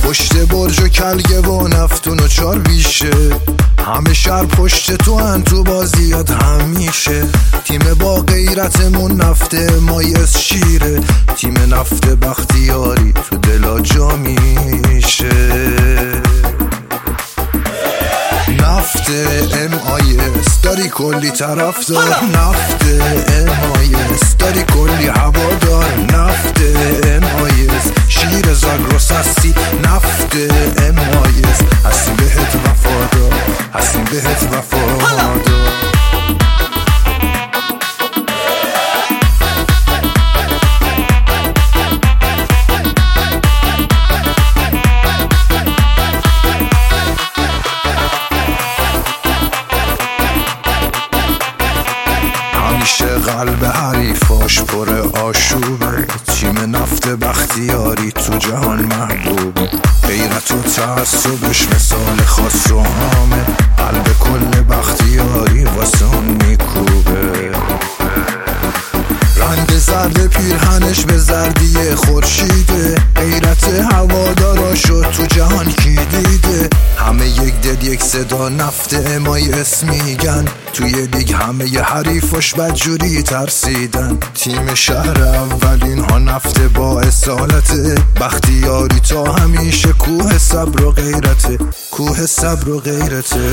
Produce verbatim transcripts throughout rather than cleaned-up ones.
پشت برج و کلگه و نفتون و چار بیشه، همه شهر پشت تو هن تو بازیات همیشه. تیم با غیرتمون نفته مایز شیره، تیم نفت بختیاری تو دلا جا میشه. نفت ام آی اس داری کلی طرفدار، نفت ام آی اس داری کلی هوادار، نفت ام آی اس شیر زاگرس هستی، نفت ام آی اس هستی بهت وفادار، هستی بهت وفادار. همیشه قلب حریفاش پر آشوبه، تیم نفت بختیاری تو جهان محبوب، غیرت و تعصبش مثال خاص و عامه، قلب کل بختیاری واسه اون میکوبه. رنگ زرد پیرهنش به زردی خورشیده، غیرت هواداراشو تو جهان کی دیده؟ همه یک دل یک صدا نفت ام آی اس میگن، توی لیگ همه ی حریفاش بدجوری ترسیدن. تیم شهر اولین ها نفت با اصالت بختیاری، تا همیشه کوه صبر و غیرته، کوه صبر و غیرته.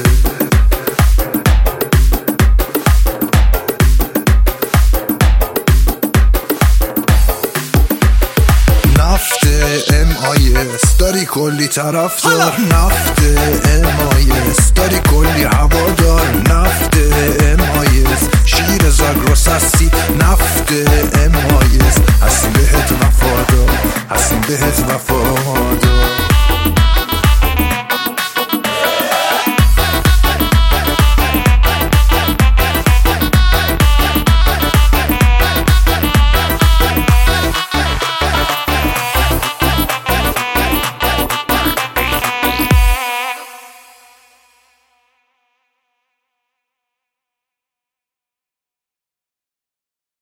نفت ام آی اس داری کلی طرفدار، نفت ام آی اس داری کلی هوادار، نفت ام آی اس شیر زاگرس هستی، نفت ام آی اس هستی بهت وفادار، هستی بهت وفادار.